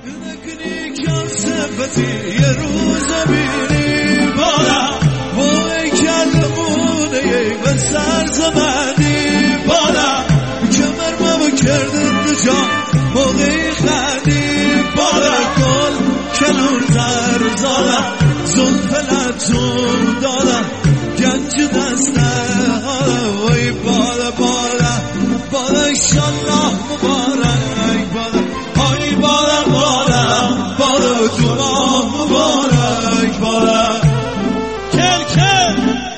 نکنی کم صفتی یه روز بیری بالا وای کلمونه به سر زمندی بالا کمرمو کردن دو جا موقعی خندی بالا گل کلون در زالا زلف لطوم دالا گنج دسته حالا وای بالا بالا بالا انشالله مبارک بالا های بالا بالا بالا تو ماه مبارک بالا کل کل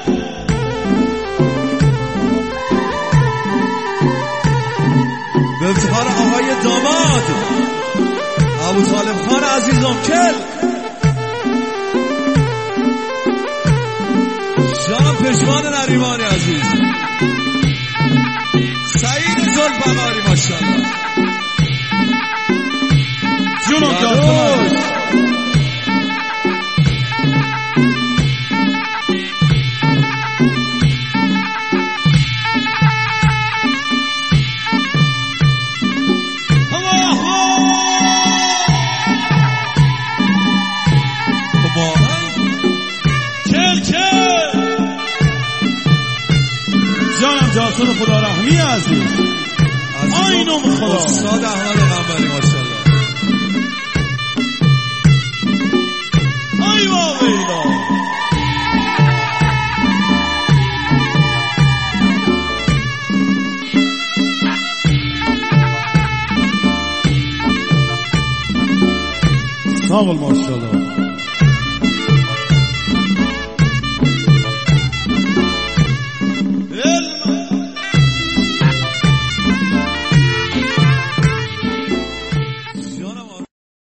به افتخار آقای داماد ابوطالب خان عزیزم کل جناب پشمان نریمانی عزیز سعید زلفقاری ماشاءالله جونم جانم جاسون خدا رحمی عزیز آینم خدا استاد احمد قنبری ماشاءالله ای واقعیلا ساقل ماشاءالله